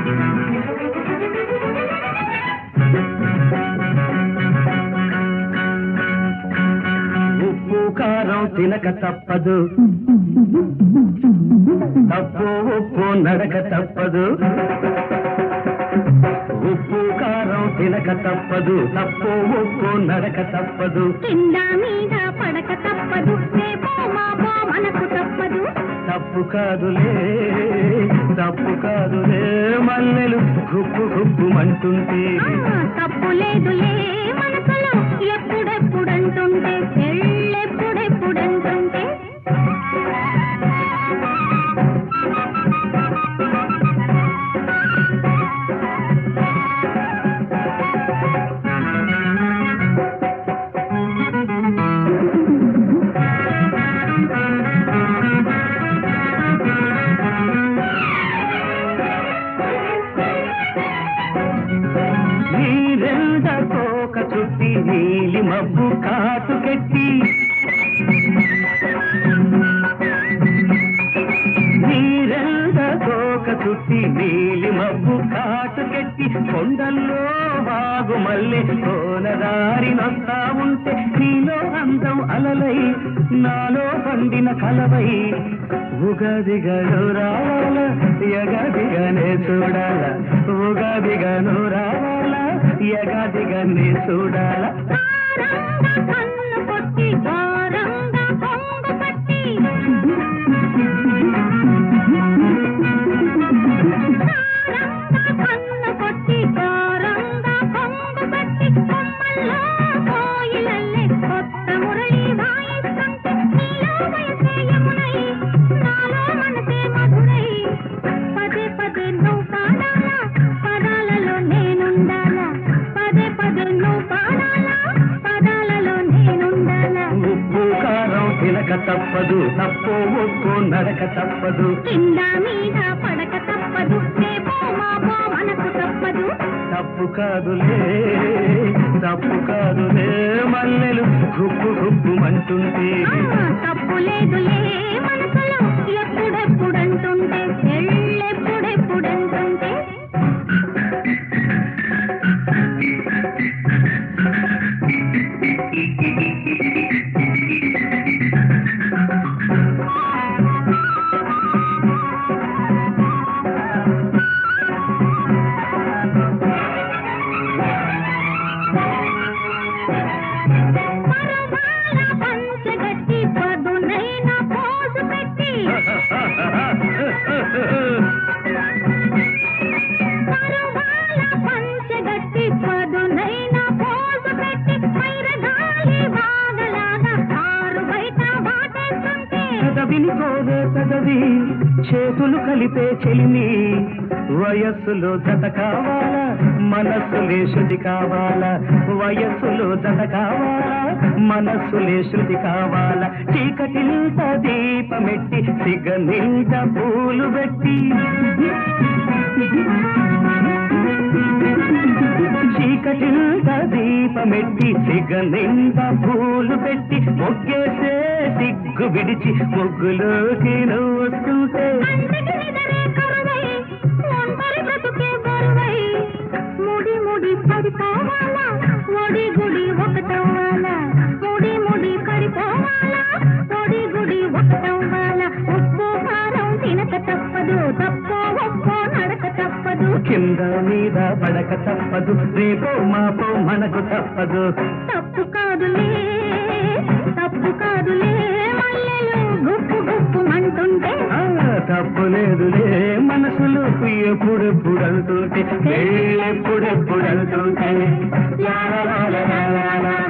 ఉప్పు కారం తినక తప్పదు, తప్పు ఉప్పు నడక తప్పదు. ఉప్పు కారం తినక తప్పదు, తప్పు ఉప్పు నడక తప్పదు. కింద మీద పడక తప్పదు, రేపో మాపో మనకు తప్పదు. తప్పు కాదులే, తప్పు కాదులే, మల్లెలు గుప్పు గుప్పుమంటుంటే. తప్పు లేదులే మనసులో ఎప్పుడెప్పుడంటుంటే, ఎళ్ళెప్పుడెప్పుడంటుంటే. చుట్టి నీలి మబ్బు కాటుకెట్టి, నీరెంద తోక చుట్టి నీలి మబ్బు కాటుకెట్టి, కొండల్లో బాగు మళ్ళీ కోనదారి నొస్తా ఉంటే, నీలో అందం అలలై నాలో పండిన కలవై. ఉగాదిగను రావాల యగదిగనే చూడాల, ఉగాదిగను రావాల యగదిగనే చూడాల. కన్ను కొట్టి ఘోరంగా కొంగు పట్టి, కన్ను కొట్టి ఘోరంగా కొంగు పట్టి, కొమ్మల్లో కోయిలల్లే కొత్త మురళి వాయిస్తుంటే, నీలో వయసే యమునై నాలో మనసే మధురై. పదే పదే నువ్వు పాడాలా, పదాలలో నేనుండాలా, పదే పదే నువ్వు పాడాలా, పదాలలో నేనుండాలా. ఉప్పు కారం తినక తప్పదు, తప్పు ఉప్పు నడక తప్పదు. కింద మీద పడక తప్పదు, రేపో మాపో మనకు తప్పదు. తప్పు కాదులే, తప్పు కాదులే, మల్లెలు గుప్పు గుప్పుమంటుంటే. తప్పు లేదులే మనసులో ఎప్పుడెప్పుడంటుంటే, ఎళ్ళెప్పుడెప్పుడంటుంటే. పరవాల పంచగట్టి పదునైన పోజు పెట్టి, పరవాల పంచగట్టి పదునైన పోజు పెట్టి, పైరగాలి వాగలాగా కారు బయట బాటేస్తుంటే. పెదవిని కోరే పెదవి, చేతులు కలిపే చెలిమి, వయస్సులో జత కావాలా, మనస్సులే శృతి కావాలా. వయస్సులో జత కావాలా, మనస్సులే శృతి కావాలా. చీకటింత దీపమెట్టి, సిగనింత పూలు పెట్టి, చీకటింత దీపమెట్టి, సిగనింత పూలు పెట్టి, మొగ్గేసే సిగ్గు విడిచి ముగ్గులోకి నువ్వు వస్తుంటే. ముడి ముడి పడిపోవాలా, ఒడి గుడి ఒకటవ్వాలా, ముడి ముడి పడిపోవాలా, ఒడి గుడి ఒకటవ్వాలా. ఉప్పు కారం తినక తప్పదు, తప్పో ఒప్పో నడక తప్పదు. కింద మీద పడక తప్పదు, రేపో మాపో మనకు తప్పదు. తప్పు కాదులే, తప్పు కాదులే, మల్లెలు గుప్పు గుప్పుమంటుంటే. తప్పు లేదులే మనసులు ఎప్పుడెప్పుడు అంటుంటే, ఎప్పుడెప్పుడు అంటుంటే.